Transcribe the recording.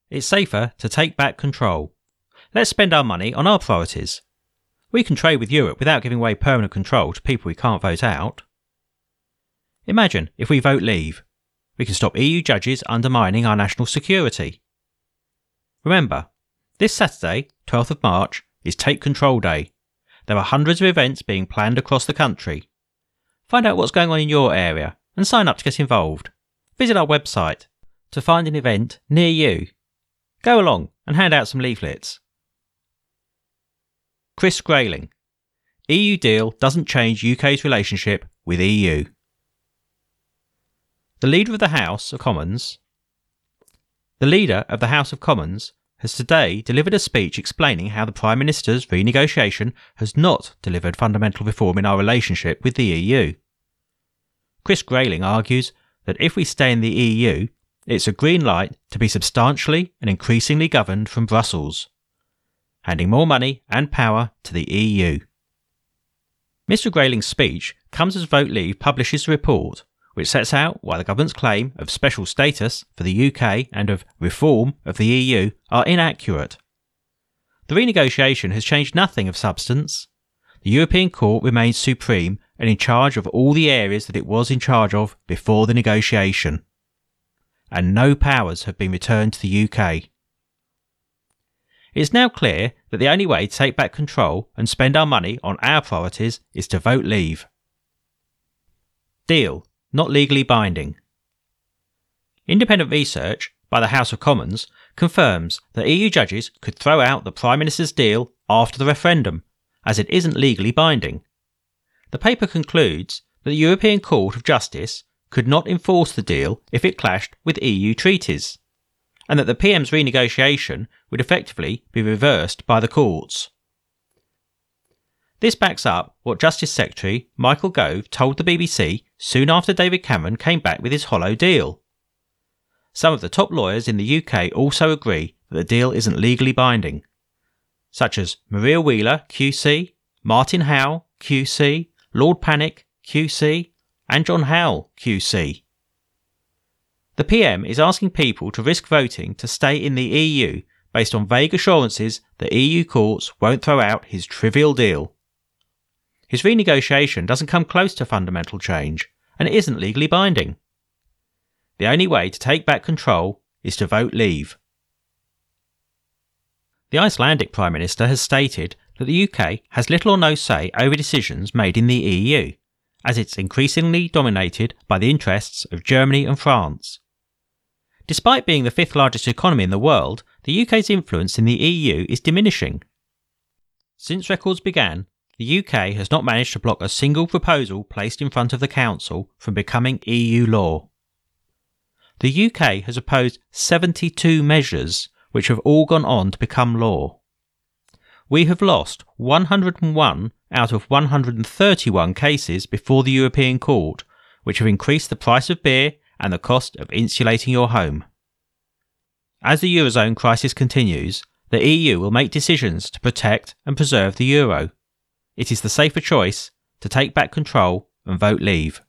it's safer to take back control. Let's spend our money on our priorities. We can trade with Europe without giving away permanent control to people we can't vote out. Imagine if we vote leave. We can stop EU judges undermining our national security. Remember, this Saturday, 12th of March, is Take Control Day. There are hundreds of events being planned across the country. Find out what's going on in your area and sign up to get involved. Visit our website to find an event near you. Go along and hand out some leaflets. Chris Grayling. EU deal doesn't change UK's relationship with EU. The Leader of the House of Commons has today delivered a speech explaining how the Prime Minister's renegotiation has not delivered fundamental reform in our relationship with the EU. Chris Grayling argues that if we stay in the EU, it's a green light to be substantially and increasingly governed from Brussels, handing more money and power to the EU. Mr Grayling's speech comes as Vote Leave publishes a report which sets out why the government's claim of special status for the UK and of reform of the EU are inaccurate. The renegotiation has changed nothing of substance. The European Court remains supreme and in charge of all the areas that it was in charge of before the negotiation. And no powers have been returned to the UK. It is now clear that the only way to take back control and spend our money on our priorities is to vote leave. Deal. Not legally binding. Independent research by the House of Commons confirms that EU judges could throw out the Prime Minister's deal after the referendum, as it isn't legally binding. The paper concludes that the European Court of Justice could not enforce the deal if it clashed with EU treaties, and that the PM's renegotiation would effectively be reversed by the courts. This backs up what Justice Secretary Michael Gove told the BBC soon after David Cameron came back with his hollow deal. Some of the top lawyers in the UK also agree that the deal isn't legally binding, such as Maria Wheeler, QC, Martin Howe, QC, Lord Panic, QC, and John Howell, QC. The PM is asking people to risk voting to stay in the EU based on vague assurances that EU courts won't throw out his trivial deal. His renegotiation doesn't come close to fundamental change, and it isn't legally binding. The only way to take back control is to vote leave. The Icelandic Prime Minister has stated that the UK has little or no say over decisions made in the EU, as it's increasingly dominated by the interests of Germany and France. Despite being the fifth largest economy in the world, the UK's influence in the EU is diminishing. Since records began, the UK has not managed to block a single proposal placed in front of the Council from becoming EU law. The UK has opposed 72 measures which have all gone on to become law. We have lost 101 out of 131 cases before the European Court, which have increased the price of beer and the cost of insulating your home. As the Eurozone crisis continues, the EU will make decisions to protect and preserve the euro. It is the safer choice to take back control and vote leave.